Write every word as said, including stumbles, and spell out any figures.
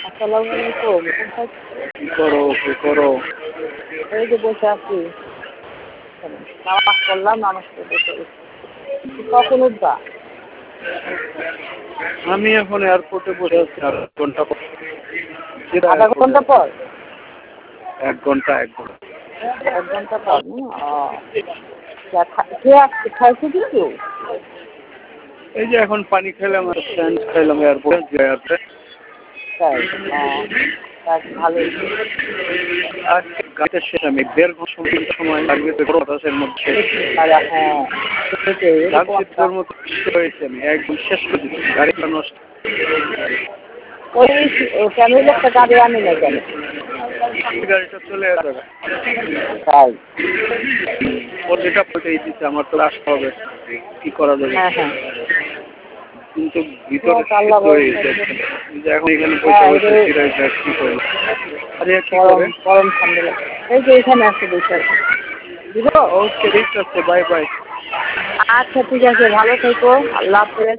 আসসালামু আলাইকুম। কোথায় কি করো কি করো? এই যে বসে আছি। নামাজ পড়লাম, নামাজ পড়ে বসে আছি। তুই কখন উঠবা? আমি এখন এয়ারপোর্টে বসে আছি আর এক ঘন্টা পর। সিধা আধা এয়ারপোর্টে ঘন্টা আছি। পর? এক ঘন্টা এক ঘন্টা। এক ঘন্টা পর না? ও তা খা- কে আসছে? খাইছে কিছু? এই যে এখন পানি খেলাম আর স্যান্ড খাইলাম এয়ারপোর্টে এয়ারপোর্টে। তাই? ও তাই ভালোই। আর গাড়িতে শেষ আমি দেড় ঘন্টা সময় লাগবে তো বাতাসের মধ্যে। আর হ্যাঁ, সেটাই এরকম একটা। রামচিত্রর মতো হয়েছে আমি একদম শেষ করে দিচ্ছি গাড়িটা নষ্ট। ওই ফ্যামিলি একটা গাড়ি আনি না কেন? গাড়িটা চলে যাবে। তাই? ও যেটা পৌঁছেই দিচ্ছে আমার তো আসতে হবে, কি করা যাবে? হ্যাঁ হ্যাঁ। কিন্তু ভিতরে হোক, আল্লাহ সিদ্ধ হয়ে ভরসা গেছে। করে। যে এখন এখানে পয়সা হ্যাঁ, পয়সা এদের চিরাই যায় কি করে? আরে কি গরম করে? গরম ঠান্ডা লাগে। এই যে এখানে আছে বসে আছে। দিব? ওকে ঠিক আছে, বাই বাই। আচ্ছা ঠিক আছে, ভালো থেকো। আল্লাহ হাফেজ।